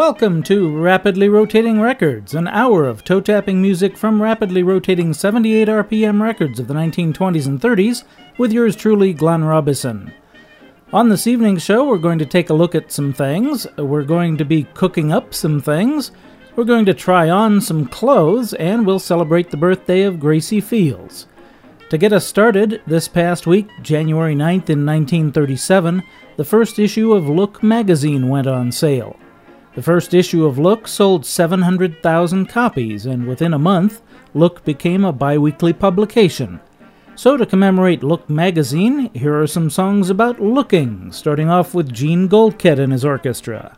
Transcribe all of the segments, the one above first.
Welcome to Rapidly Rotating Records, an hour of toe-tapping music from rapidly rotating 78 RPM records of the 1920s and 30s, with yours truly, Glenn Robison. On this evening's show, we're going to take a look at some things, we're going to be cooking up some things, we're going to try on some clothes, and we'll celebrate the birthday of Gracie Fields. To get us started, this past week, January 9th in 1937, the first issue of Look magazine went on sale. The first issue of Look sold 700,000 copies, and within a month, Look became a bi-weekly publication. So to commemorate Look magazine, here are some songs about looking, starting off with Gene Goldkett and his orchestra.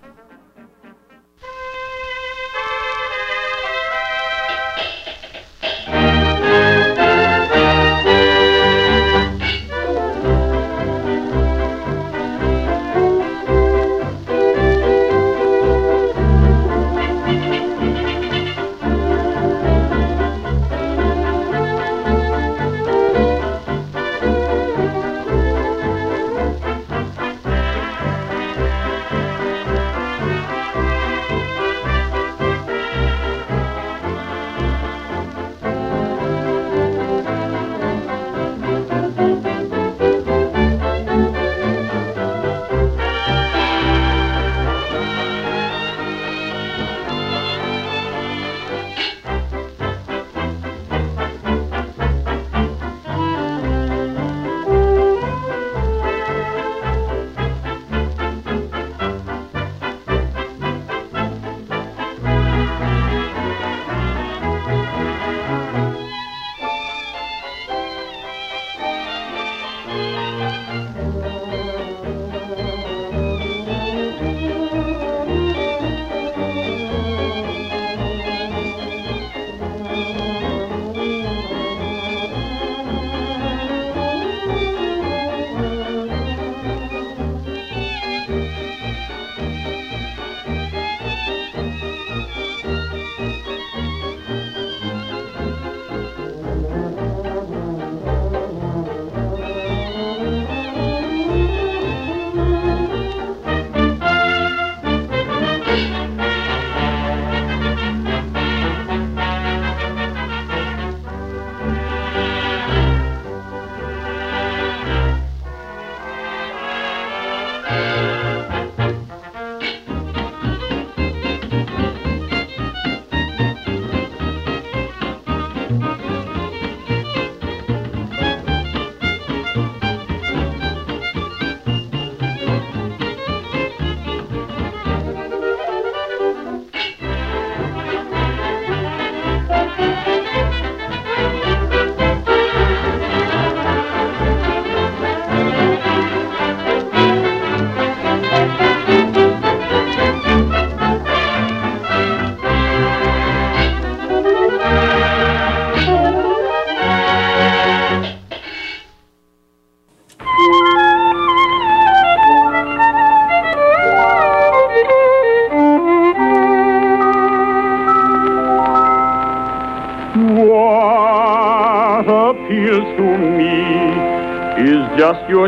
Just your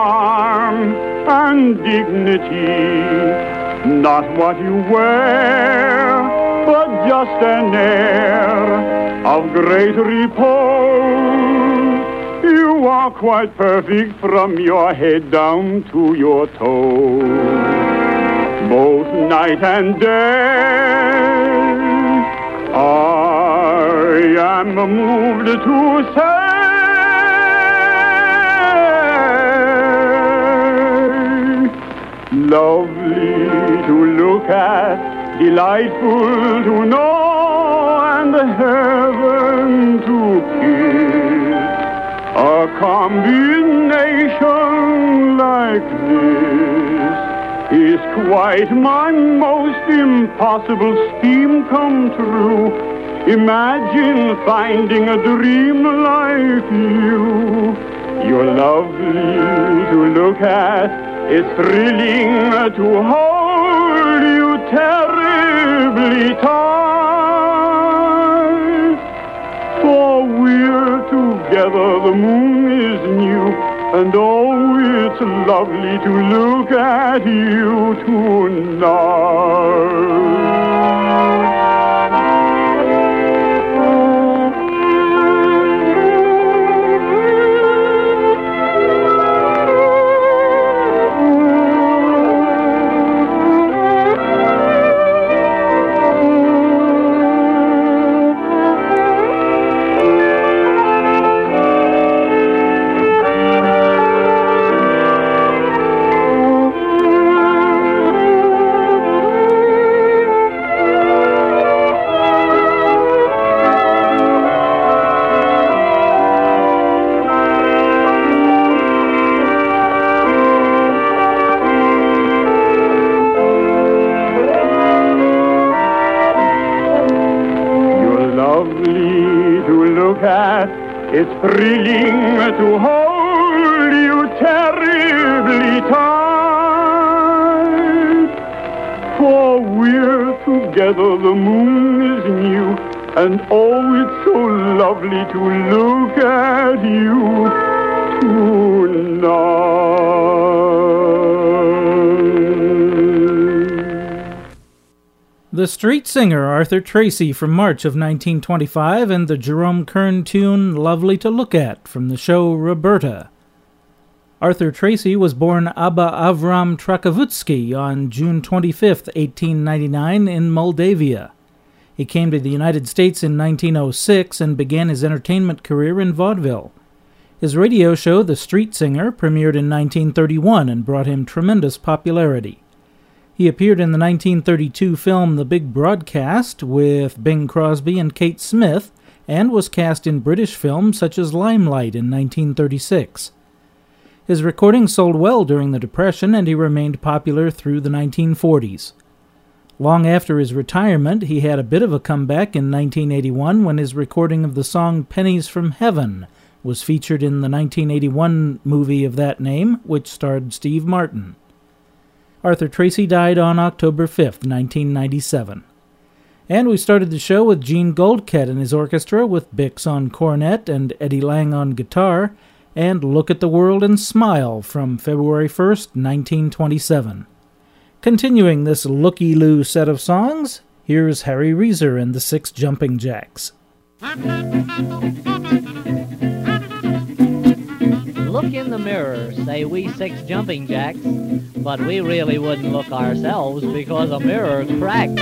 charm and dignity, not what you wear, but just an air of great repose. You are quite perfect from your head down to your toes, both night and day. I am moved to say, lovely to look at, delightful to know, and heaven to kiss. A combination like this is quite my most impossible scheme come true. Imagine finding a dream like you. You're lovely to look at, it's thrilling to hold you terribly tight. For we're together, the moon is new, and oh, it's lovely to look at you tonight. It's thrilling to hold you terribly tight. For we're together, the moon is new, and oh, it's so lovely to look at you tonight. The street singer Arthur Tracy from March of 1925 and the Jerome Kern tune Lovely to Look At from the show Roberta. Arthur Tracy was born Abba Avram Trakavutsky on June 25, 1899 in Moldavia. He came to the United States in 1906 and began his entertainment career in vaudeville. His radio show The Street Singer premiered in 1931 and brought him tremendous popularity. He appeared in the 1932 film The Big Broadcast with Bing Crosby and Kate Smith, and was cast in British films such as Limelight in 1936. His recordings sold well during the Depression, and he remained popular through the 1940s. Long after his retirement, he had a bit of a comeback in 1981 when his recording of the song Pennies from Heaven was featured in the 1981 movie of that name, which starred Steve Martin. Arthur Tracy died on October 5, 1997. And we started the show with Gene Goldkett and his orchestra with Bix on cornet and Eddie Lang on guitar, and Look at the World and Smile from February 1st, 1927. Continuing this looky-loo set of songs, here's Harry Reeser and the Six Jumping Jacks. Look in the mirror, say we six jumping jacks, but we really wouldn't look ourselves because a mirror cracks.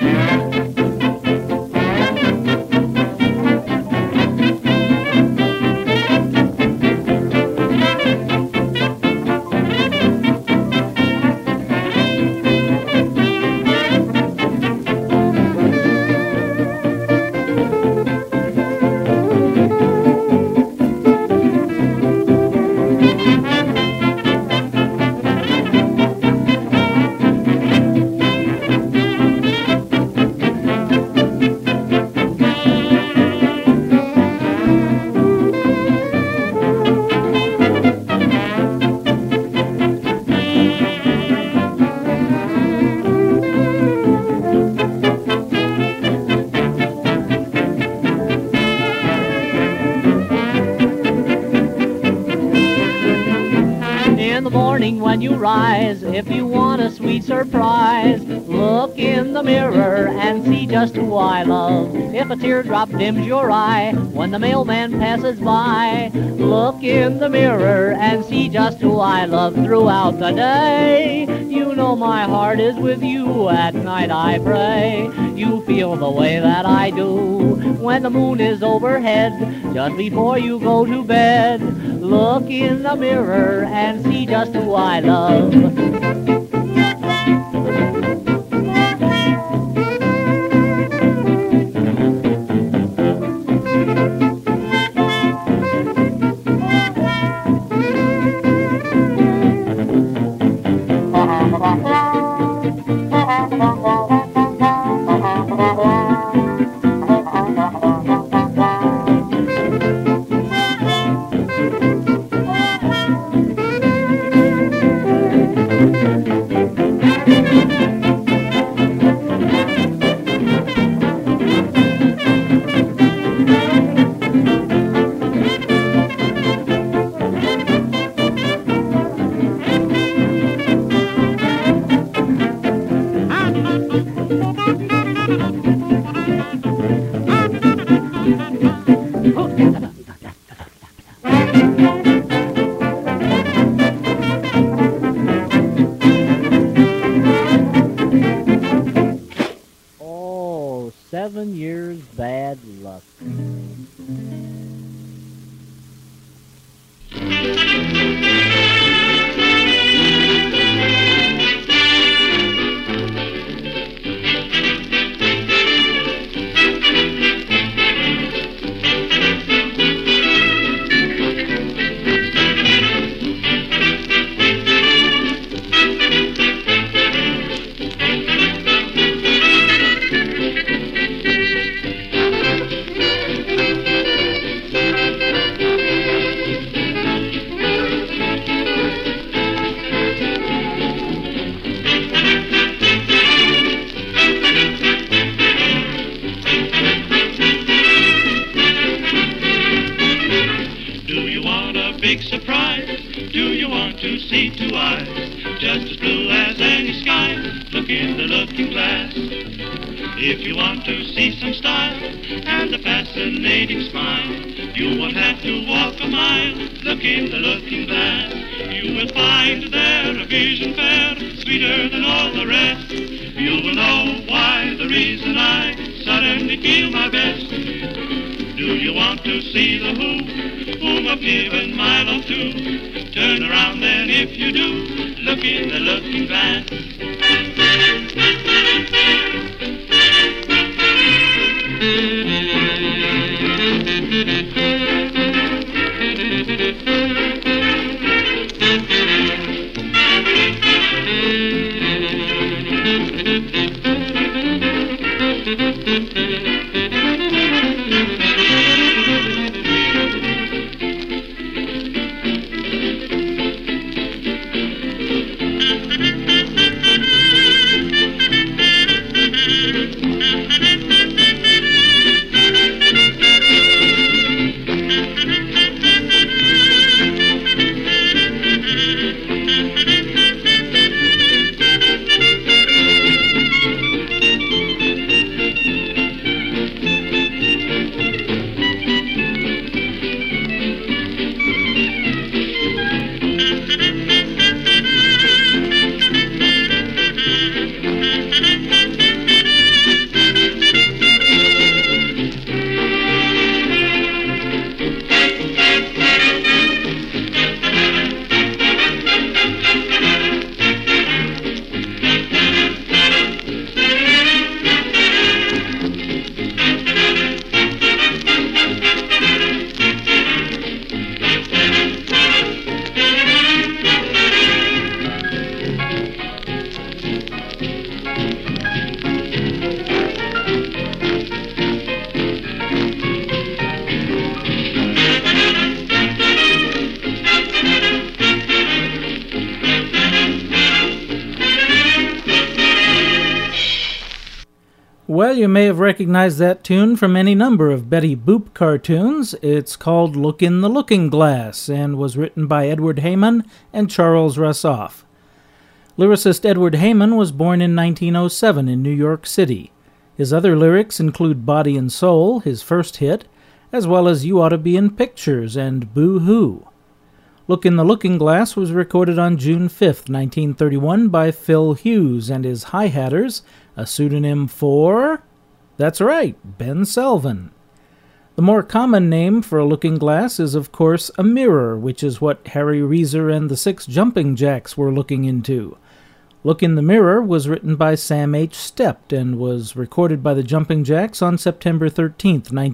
When you rise, if you want a sweet surprise, look in the mirror and see just who I love. If a teardrop dims your eye when the mailman passes by, look in the mirror and see just who I love throughout the day. You know my heart is with you, at night I pray. You feel the way that I do when the moon is overhead, just before you go to bed. Look in the mirror and see just who I love. 7 years bad luck. Big surprise. Do you want to see two eyes just as blue as any sky? Look in the looking glass. If you want to see some style and a fascinating smile, you won't have to walk a mile. Look in the looking glass. You will find there a vision fair, sweeter than all the rest. You will know why, the reason I suddenly feel my best. Do you want to see the whom I've given my love to? Turn around then if you do, look in the looking glass. Well, you may have recognized that tune from any number of Betty Boop cartoons. It's called Look in the Looking Glass and was written by Edward Heyman and Charles Russoff. Lyricist Edward Heyman was born in 1907 in New York City. His other lyrics include Body and Soul, his first hit, as well as You Oughta Be in Pictures and Boo Hoo. Look in the Looking Glass was recorded on June 5, 1931 by Phil Hughes and his Hi-Hatters, a pseudonym for... that's right, Ben Selvin. The more common name for a looking glass is, of course, a mirror, which is what Harry Reeser and the Six Jumping Jacks were looking into. Look in the Mirror was written by Sam H. Stept and was recorded by the Jumping Jacks on September 13,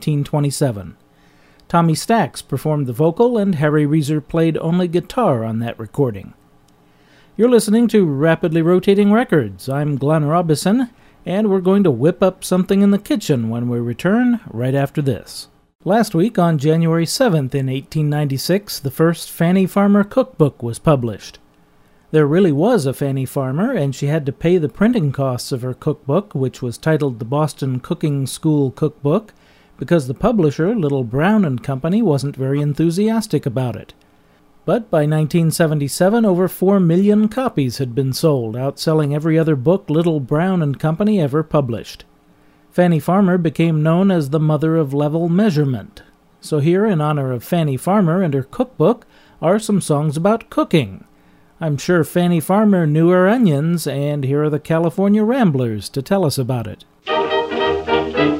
1927. Tommy Stax performed the vocal, and Harry Reeser played only guitar on that recording. You're listening to Rapidly Rotating Records. I'm Glenn Robison, and we're going to whip up something in the kitchen when we return right after this. Last week, on January 7th in 1896, the first Fanny Farmer cookbook was published. There really was a Fanny Farmer, and she had to pay the printing costs of her cookbook, which was titled the Boston Cooking School Cookbook, because the publisher, Little Brown and Company, wasn't very enthusiastic about it. But by 1977, over 4 million copies had been sold, outselling every other book Little Brown and Company ever published. Fanny Farmer became known as the mother of level measurement. So here, in honor of Fanny Farmer and her cookbook, are some songs about cooking. I'm sure Fanny Farmer knew her onions, and here are the California Ramblers to tell us about it.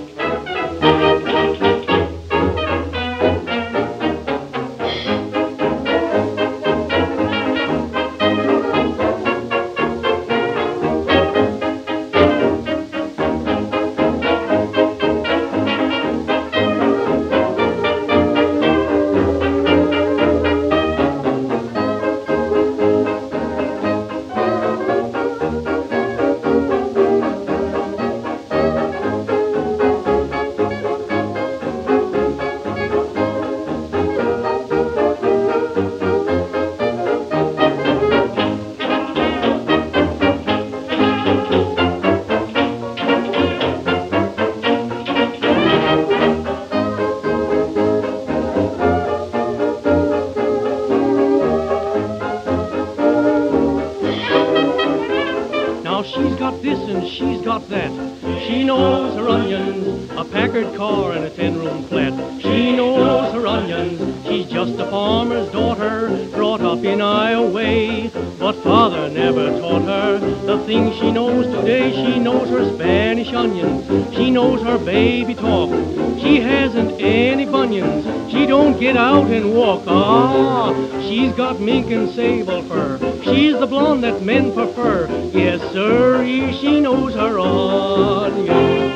Packard car and a 10-room flat. She knows her onions, she's just a farmer's daughter, brought up in Iowa. But father never taught her the things she knows today. She knows her Spanish onions, she knows her baby talk. She hasn't any bunions, she don't get out and walk. Ah, she's got mink and sable fur, she's the blonde that men prefer. Yes, sir, she knows her onions.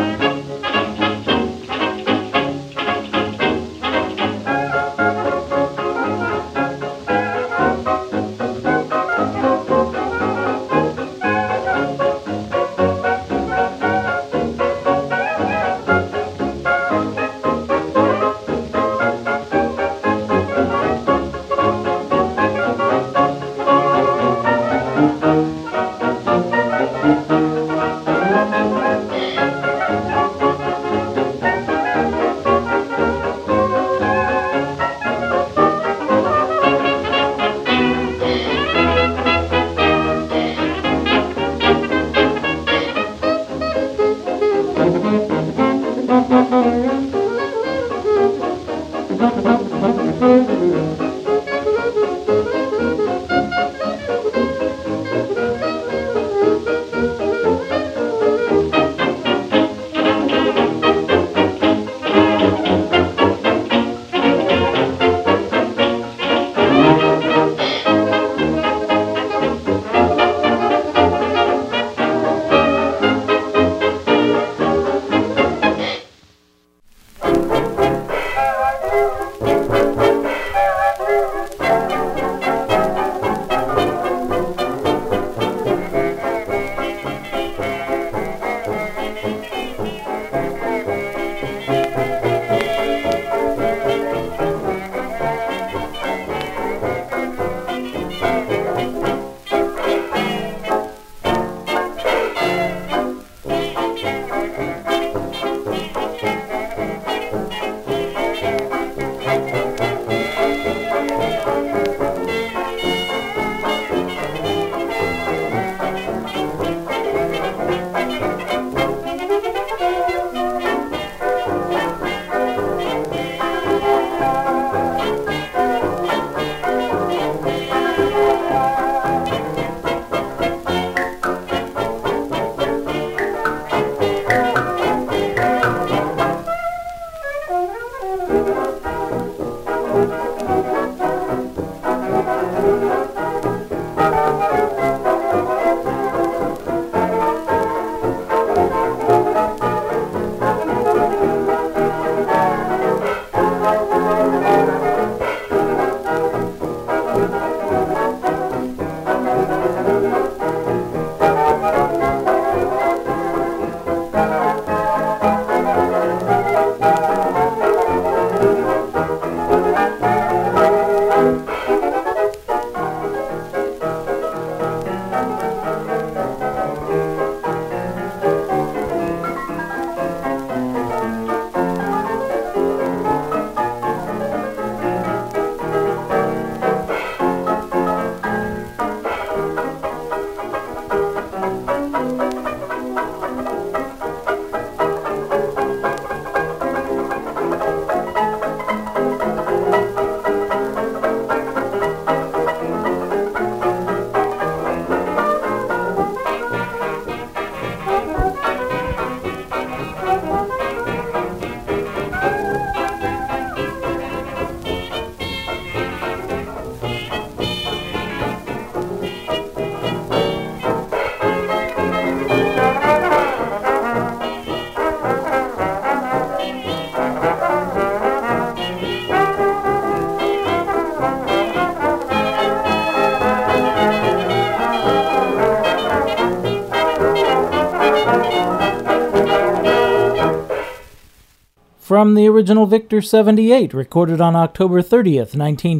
From the original Victor 78, recorded on October 30th,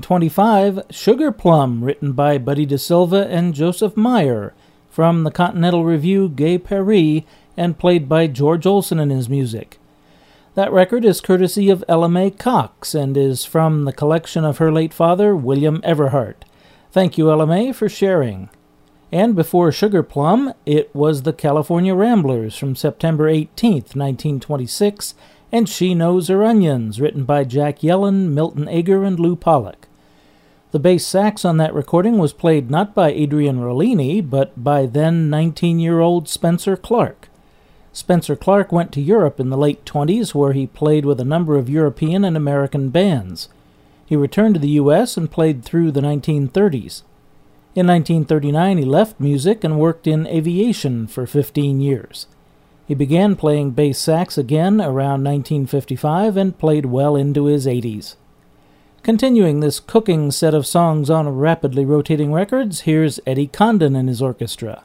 1925, Sugar Plum, written by Buddy DeSilva and Joseph Meyer, from the Continental Review Gay Paris, and played by George Olsen in his music. That record is courtesy of Ella Mae Cox, and is from the collection of her late father, William Everhart. Thank you, Ella Mae, for sharing. And before Sugar Plum, it was the California Ramblers from September 18th, 1926, and She Knows Her Onions, written by Jack Yellen, Milton Ager, and Lou Pollack. The bass sax on that recording was played not by Adrian Rollini, but by then 19-year-old Spencer Clark. Spencer Clark went to Europe in the late 20s, where he played with a number of European and American bands. He returned to the U.S. and played through the 1930s. In 1939, he left music and worked in aviation for 15 years. He began playing bass sax again around 1955 and played well into his 80s. Continuing this cooking set of songs on Rapidly Rotating Records, here's Eddie Condon and his orchestra.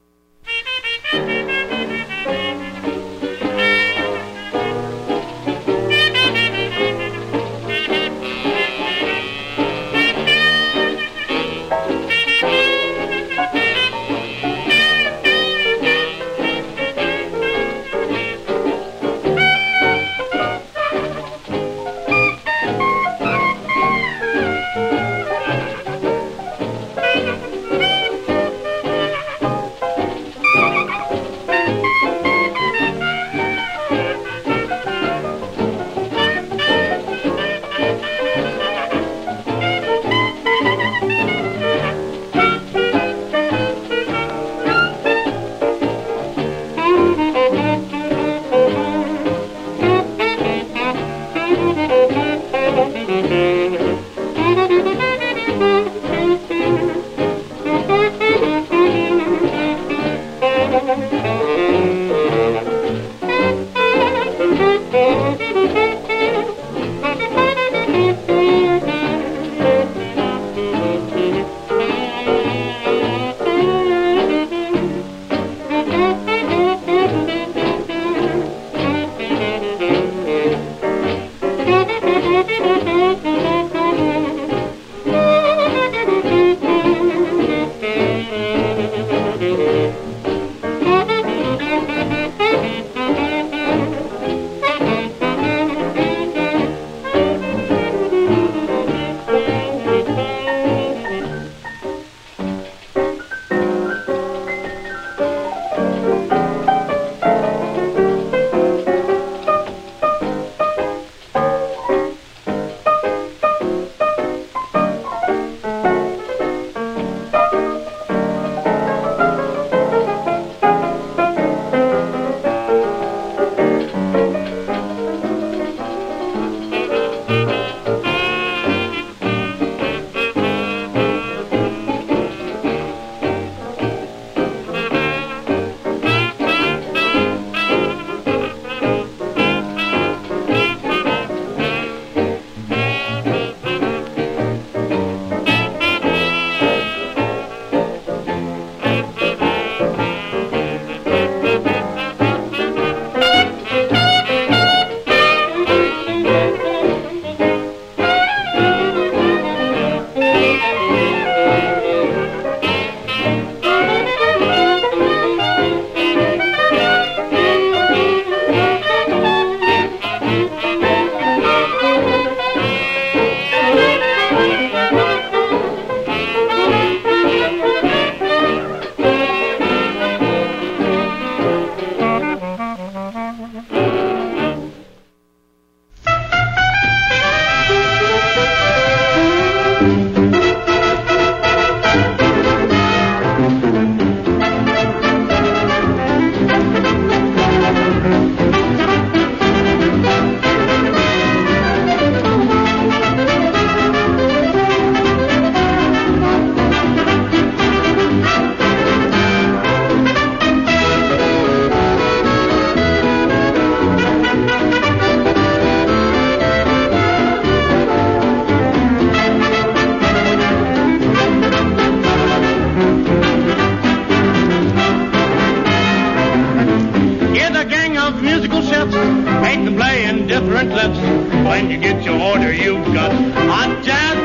different clips. When you get your order, you've got hot jazz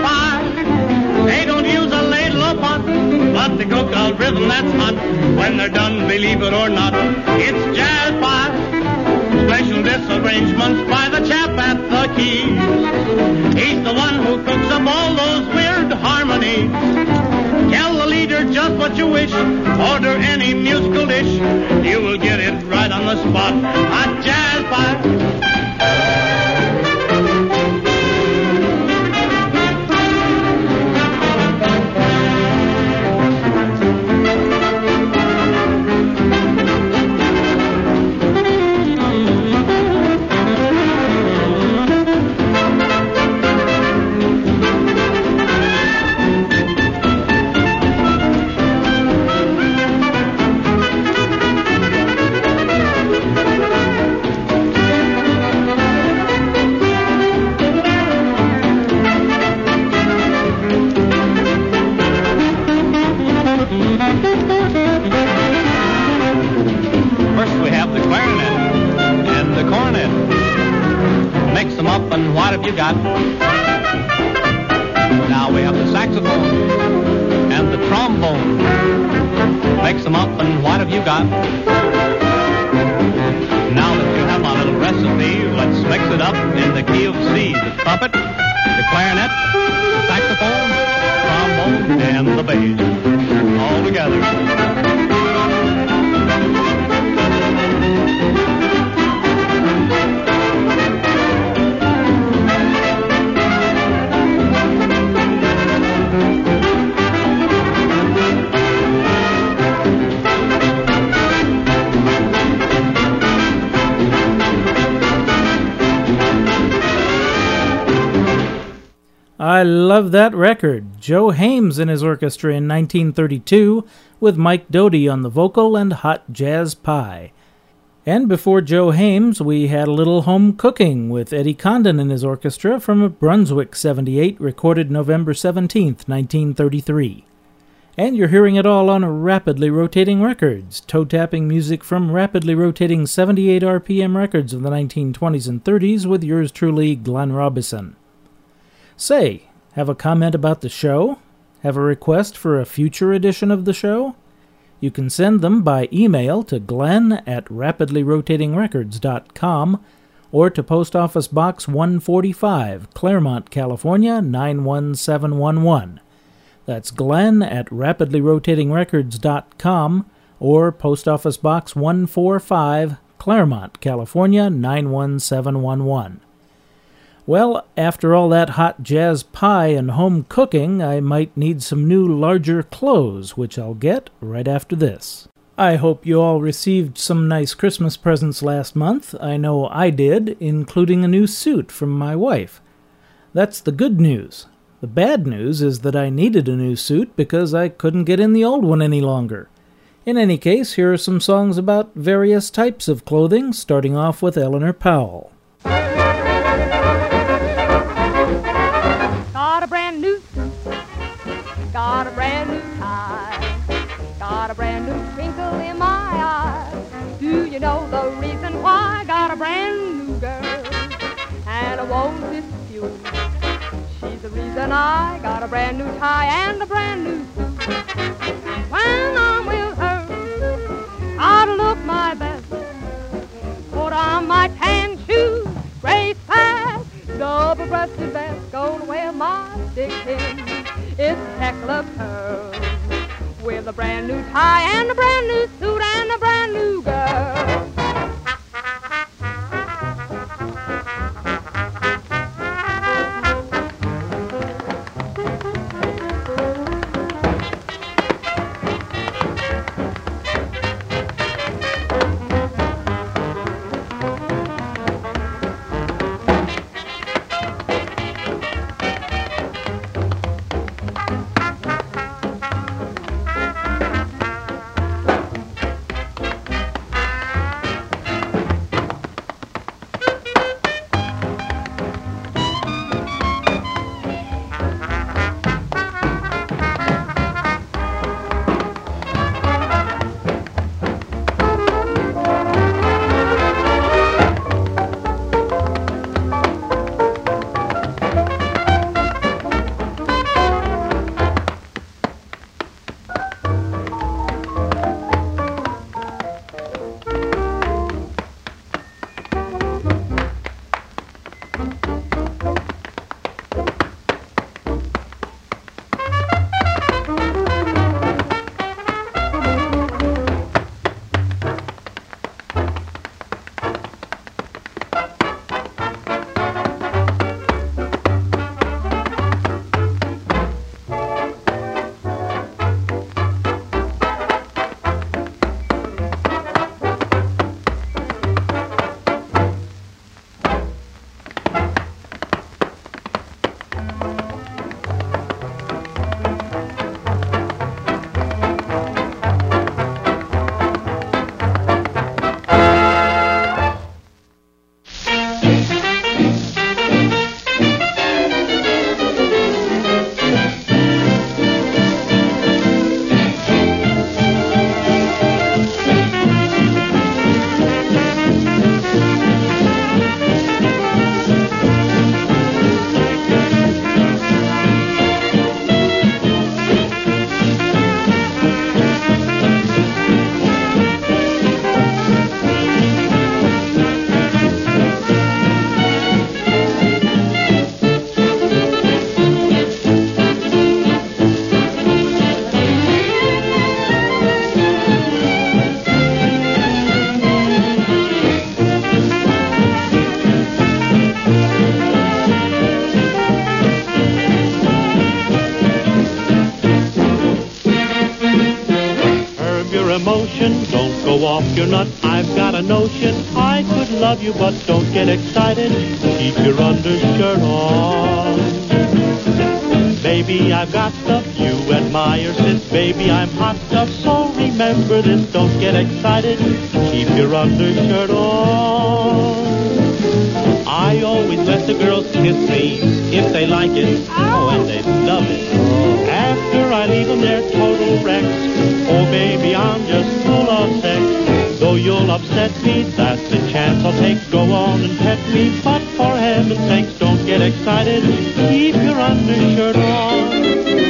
pie. They don't use a ladle or pot, but they cook a rhythm that's hot. When they're done, believe it or not, it's jazz pie. Special disarrangements by the chap at the keys. He's the one who cooks up all those weird harmonies. Tell the lead cater just what you wish. Order any musical dish, you will get it right on the spot. Hot Jazz Pie. First we have the clarinet and the cornet. Mix them up and what have you got? Now we have the saxophone and the trombone. Mix them up and what have you got? Now that you have my little recipe, let's mix it up in the key of C. The trumpet, the clarinet, the saxophone, trombone, and the bass. All together. I love that record. Joe Hames and his orchestra in 1932 with Mike Doty on the vocal and Hot Jazz Pie. And before Joe Hames, we had a little home cooking with Eddie Condon and his orchestra from Brunswick 78, recorded November 17th, 1933. And you're hearing it all on Rapidly Rotating Records, toe-tapping music from rapidly rotating 78 RPM records of the 1920s and 30s with yours truly, Glenn Robison. Say, have a comment about the show? Have a request for a future edition of the show? You can send them by email to glenn@rapidlyrotatingrecords.com or to Post Office Box 145, Claremont, California, 91711. That's glenn@rapidlyrotatingrecords.com or Post Office Box 145, Claremont, California, 91711. Well, after all that hot jazz pie and home cooking, I might need some new larger clothes, which I'll get right after this. I hope you all received some nice Christmas presents last month. I know I did, including a new suit from my wife. That's the good news. The bad news is that I needed a new suit because I couldn't get in the old one any longer. In any case, here are some songs about various types of clothing, starting off with Eleanor Powell. Got a brand new suit, got a brand new tie, got a brand new twinkle in my eye. Do you know the reason why? Got a brand new girl, and I won't dispute. She's the reason I got a brand new tie and a brand new suit. When I'm with her, I'll look my best. Put on my tan shoes, race pads, double-breasted vest, gonna wear my stick pin. It's Tekla Pearl with a brand new tie and a brand new suit and a brand new girl. emotion. Don't go off your nut, I've got a notion. I could love you, but don't get excited. Keep your undershirt on. Baby, I've got stuff you admire, since baby I'm hot stuff. So remember this, don't get excited. Keep your undershirt on. I always let the girls kiss me if they like it. Oh, and they love it. After I leave them, they're total wrecks. Oh, baby, I'm just full of sex. Though you'll upset me, that's the chance I'll take. Go on and pet me, but for heaven's sakes, don't get excited. Keep your undershirt on.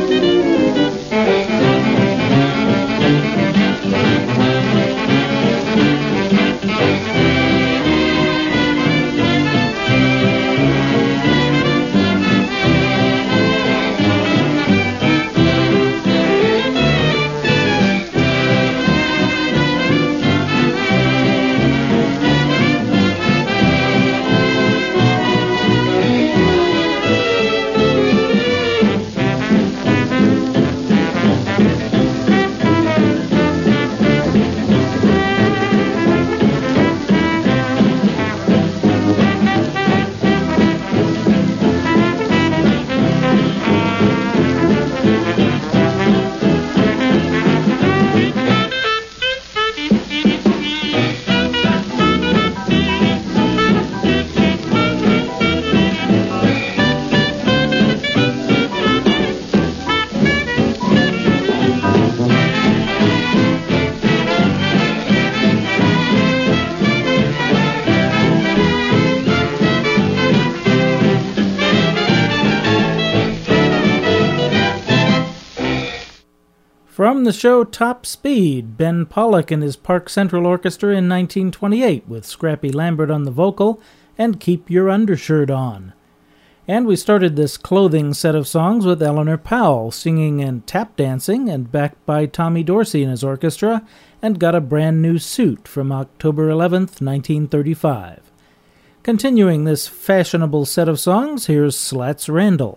From the show Top Speed, Ben Pollack and his Park Central Orchestra in 1928 with Scrappy Lambert on the vocal and Keep Your Undershirt On. And we started this clothing set of songs with Eleanor Powell singing and tap dancing and backed by Tommy Dorsey and his orchestra and Got a Brand New Suit from October 11th, 1935. Continuing this fashionable set of songs, here's Slats Randall.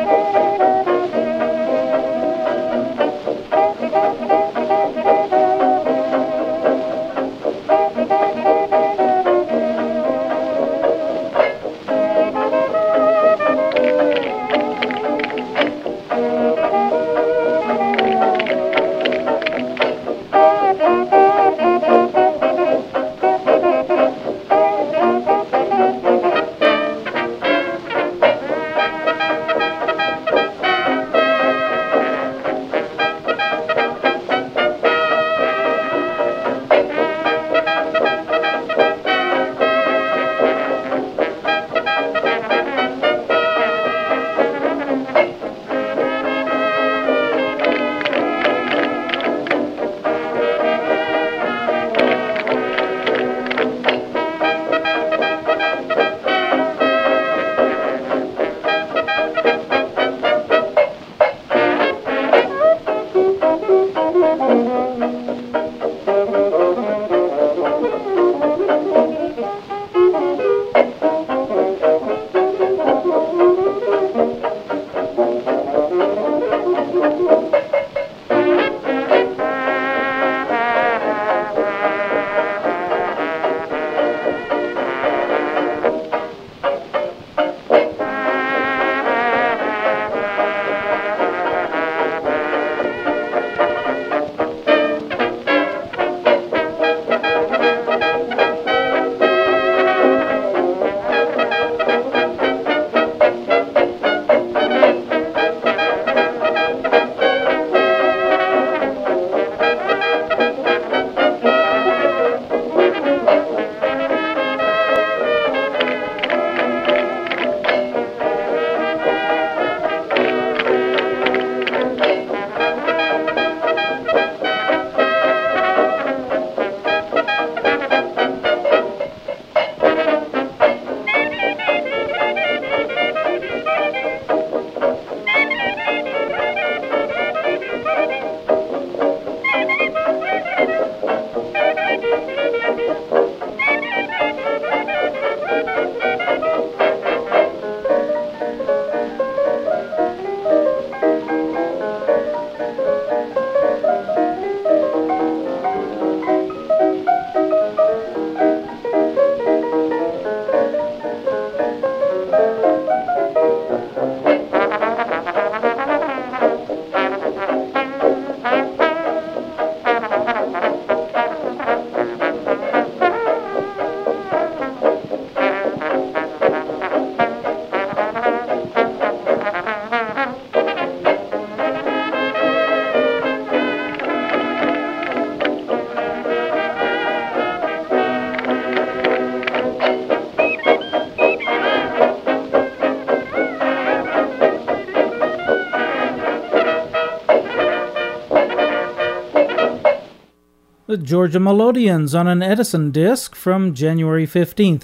The Georgia Melodians on an Edison disc from January 15th,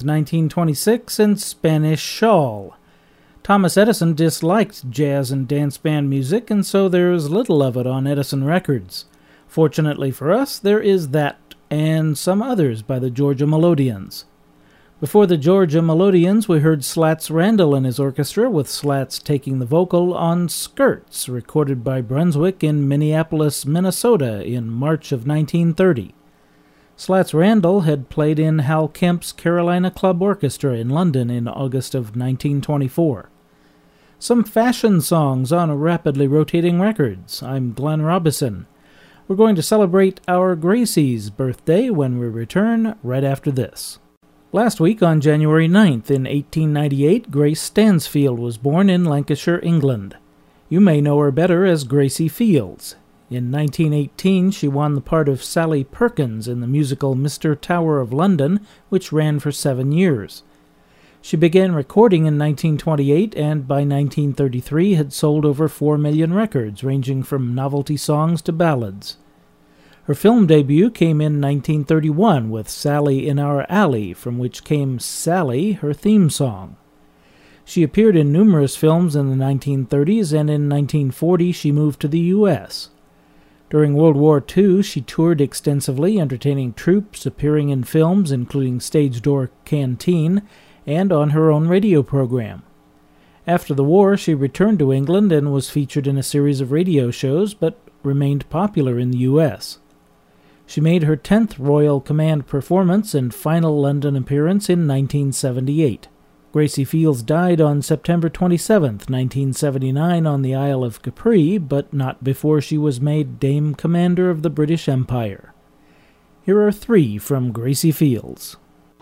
1926 in Spanish Shawl. Thomas Edison disliked jazz and dance band music, and so there is little of it on Edison Records. Fortunately for us, there is that and some others by the Georgia Melodians. Before the Georgia Melodians, we heard Slats Randall and his orchestra, with Slats taking the vocal on Skirts, recorded by Brunswick in Minneapolis, Minnesota in March of 1930. Slats Randall had played in Hal Kemp's Carolina Club Orchestra in London in August of 1924. Some fashion songs on Rapidly Rotating Records. I'm Glenn Robison. We're going to celebrate our Gracie's birthday when we return right after this. Last week, on January 9th, in 1898, Grace Stansfield was born in Lancashire, England. You may know her better as Gracie Fields. In 1918, she won the part of Sally Perkins in the musical Mr. Tower of London, which ran for 7 years. She began recording in 1928 and by 1933 had sold over 4 million records, ranging from novelty songs to ballads. Her film debut came in 1931 with Sally in Our Alley, from which came Sally, her theme song. She appeared in numerous films in the 1930s, and in 1940 she moved to the U.S. During World War II, she toured extensively, entertaining troops, appearing in films including Stage Door Canteen, and on her own radio program. After the war, she returned to England and was featured in a series of radio shows, but remained popular in the U.S. She made her 10th Royal Command performance and final London appearance in 1978. Gracie Fields died on September 27, 1979 on the Isle of Capri, but not before she was made Dame Commander of the British Empire. Here are 3 from Gracie Fields.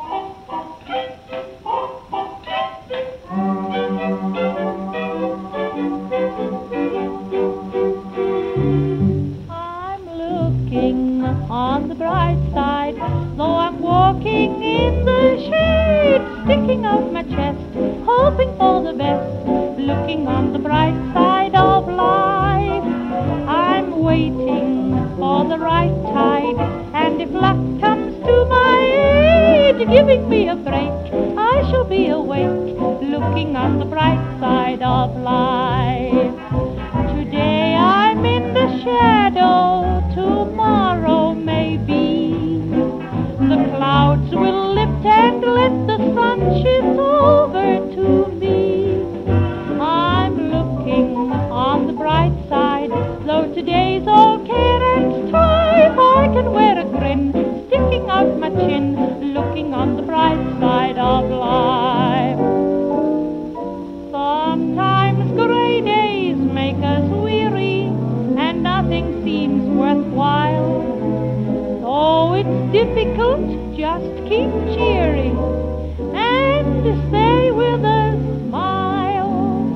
On the bright side, though I'm walking in the shade, sticking out my chest, hoping for the best, looking on the bright side of life. I'm waiting for the right tide, and if luck comes to my aid, giving me a break, I shall be awake, looking on the bright side of life. Today I'm in the shadow, tomorrow maybe the clouds will lift and let the sun shift over to me. I'm looking on the bright side, though today's all care and strife, I can wear a grin, sticking out my chin, looking on the bright side of life. Sometimes gray days make us weary, and nothing seems worthwhile. Though it's difficult, just keep cheering and stay with a smile.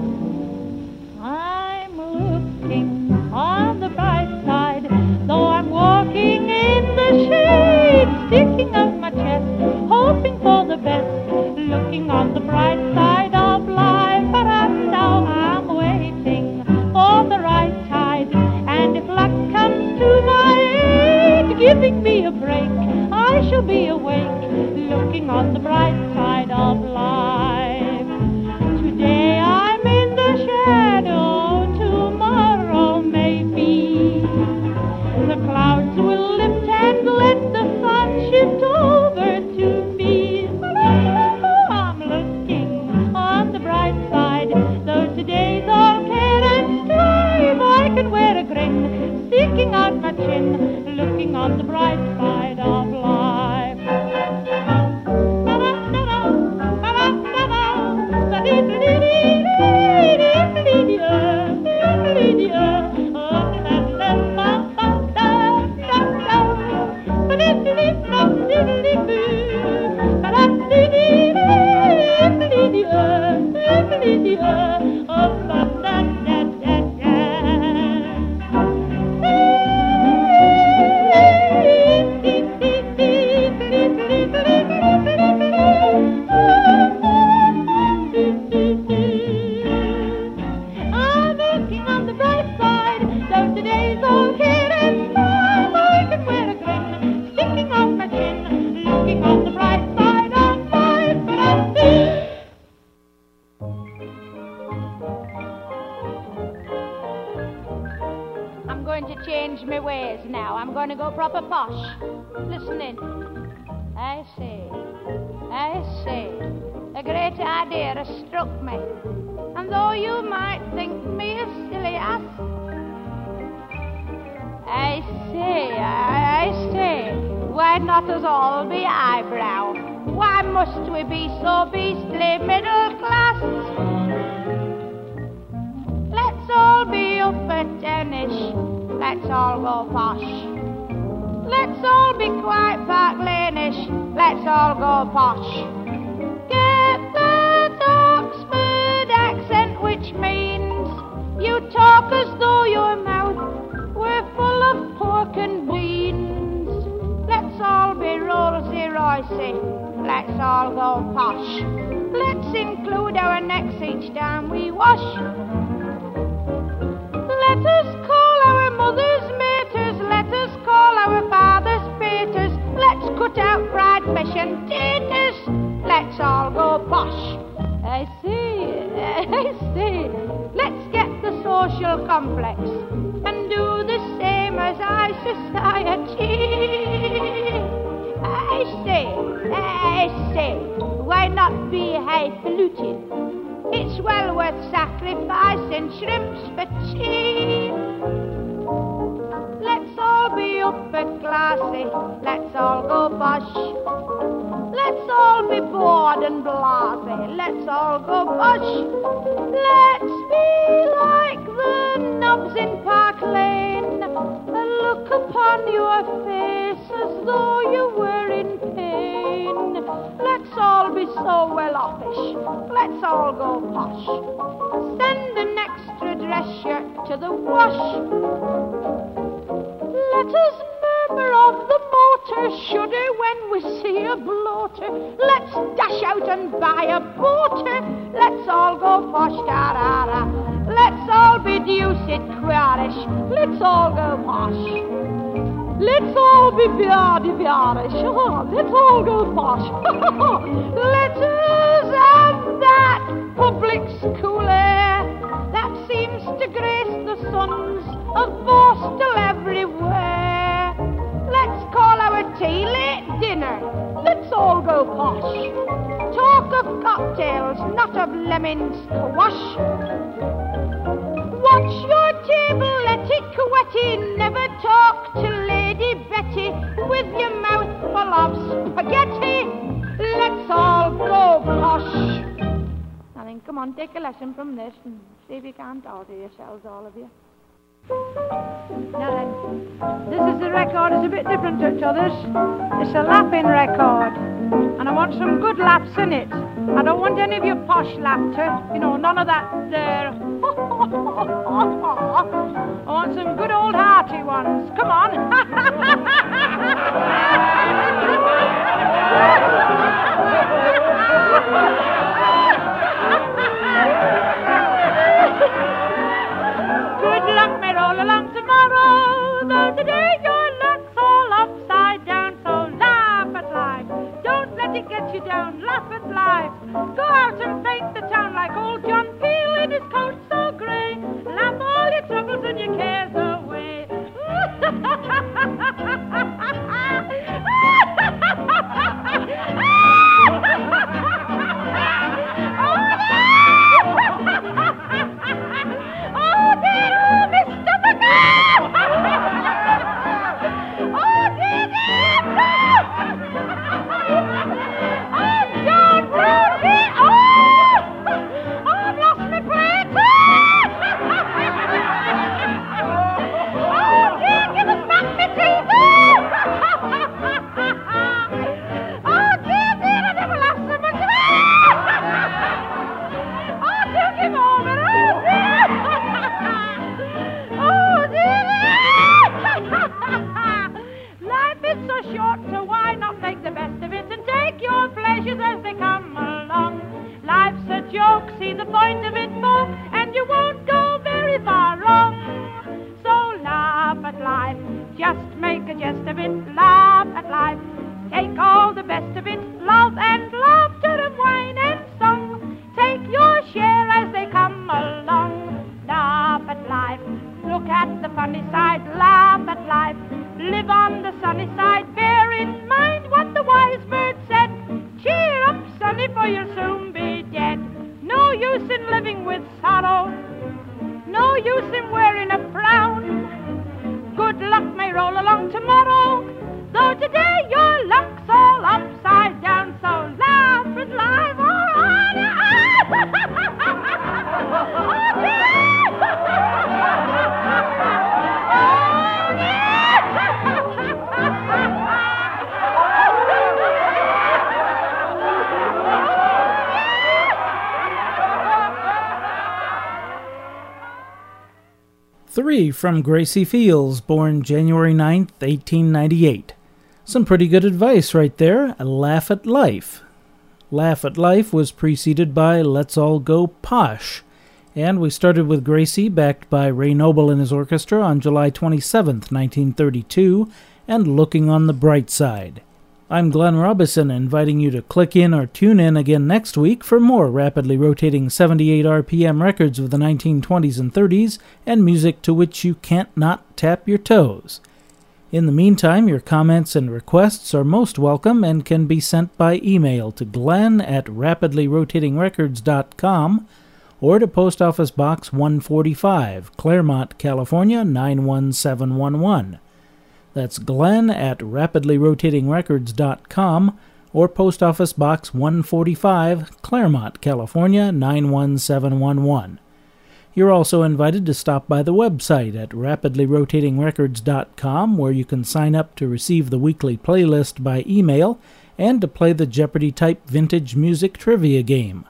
I'm looking on the bright side, though I'm walking in the shade, sticking out my chest, hoping for the best, looking on the bright side of life. But now I'm waiting for the right tide, and if luck comes to my aid, giving me a break, I shall be awake, looking on the bright side of life. Today I'm in the shadow, tomorrow maybe the clouds will lift and let the sun shift over to me. I'm looking on the bright side, though today's all care and strife, I can wear a grin, sticking out my chin, looking on the bright side of life. Proper posh. Listen in. I say, a great idea has struck me. And though you might think me a silly ass, I say, why not us all be eyebrow? Why must we be so beastly middle class? Let's all be up at tennis. Let's all go posh. Let's all be quite Park Lane-ish. Let's all go posh. Get that Oxford accent, which means you talk as though your mouth were full of pork and beans. Let's all be Rolls-Royce. Let's all go posh. Let's include our necks each time we wash. Let us call our mothers maters. Let us call our fathers paters. Let's cut out fried fish and taters. Let's all go posh. I say, let's get the social complex and do the same as high society. I say, why not be highfalutin? It's it's well worth sacrificing shrimps for tea. Let's all be upper classy, let's all go posh. Let's all be bored and blasé, let's all go posh. Let's be like the knobs in Park Lane, and look upon your face as though you were in pain. Let's all be so well offish, let's all go posh. Send an extra dress shirt to the wash. Let us murmur of the motor, shudder when we see a bloater. Let's dash out and buy a boater. Let's all go posh, da-da-da. Let's all be deuced queerish. Let's all go posh. Let's all be beardy-bearish. Let's all go posh. Let us have that public school air that seems to grace the sons of Borstal everywhere. Let's call our tea late dinner. Let's all go posh. Talk of cocktails, not of lemon squash. Watch your table etiquette. Never talk to Lady Betty with your mouth full of spaghetti. Let's all go posh. I think, come on, take a lesson from this and see if you can't order yourselves, all of you. Now then, this is the record. It's a bit different to others. It's a lapping record, and I want some good laps in it. I don't want any of your posh laughter, you know, none of that there. I want some good old hearty ones. Come on. Good luck, me roll along tomorrow, though today your luck's all upside down, so laugh at life. Don't let it get you down, laugh at life. Go out and paint the town like old John Peel in his coat so grey. Laugh all your troubles and your cares away. Three from Gracie Fields, born January 9th, 1898. Some pretty good advice right there. Laugh at Life. Laugh at Life was preceded by Let's All Go Posh. And we started with Gracie, backed by Ray Noble and his orchestra, on July 27th, 1932, and Looking on the Bright Side. I'm Glenn Robison, inviting you to click in or tune in again next week for more rapidly rotating 78 RPM records of the 1920s and 30s and music to which you can't not tap your toes. In the meantime, your comments and requests are most welcome and can be sent by email to glenn@rapidlyrotatingrecords.com or to Post Office Box 145, Claremont, California 91711. That's Glenn at rapidlyrotatingrecords.com or Post Office Box 145, Claremont, California 91711. You're also invited to stop by the website at rapidlyrotatingrecords.com, where you can sign up to receive the weekly playlist by email and to play the Jeopardy-type vintage music trivia game.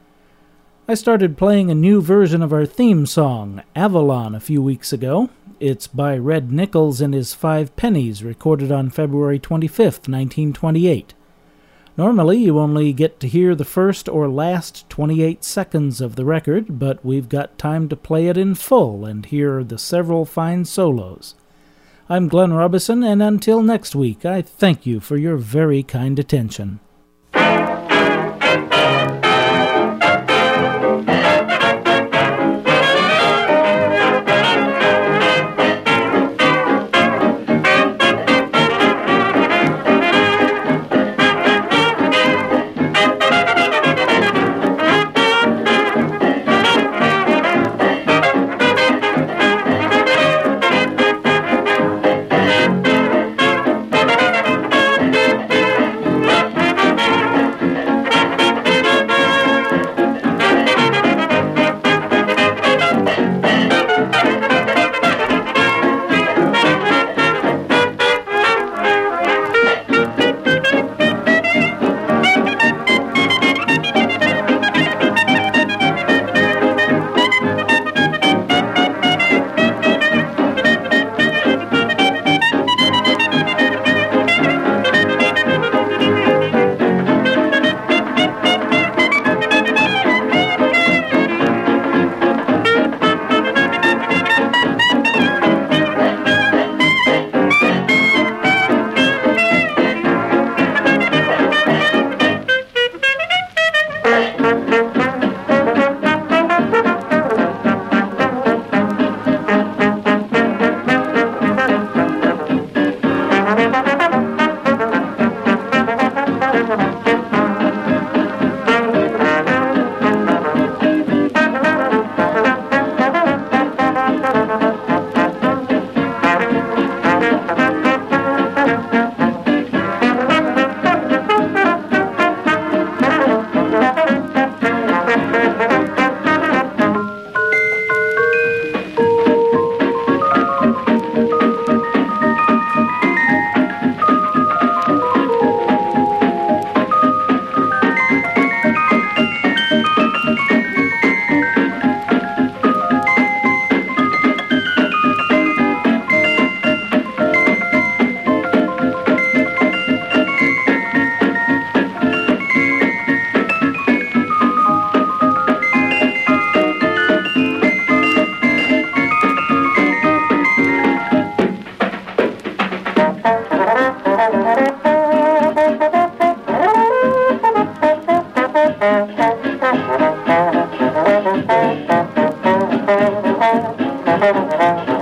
I started playing a new version of our theme song, Avalon, a few weeks ago. It's by Red Nichols and his Five Pennies, recorded on February 25th, 1928. Normally, you only get to hear the first or last 28 seconds of the record, but we've got time to play it in full and hear the several fine solos. I'm Glenn Robison, and until next week, I thank you for your very kind attention. Thank you.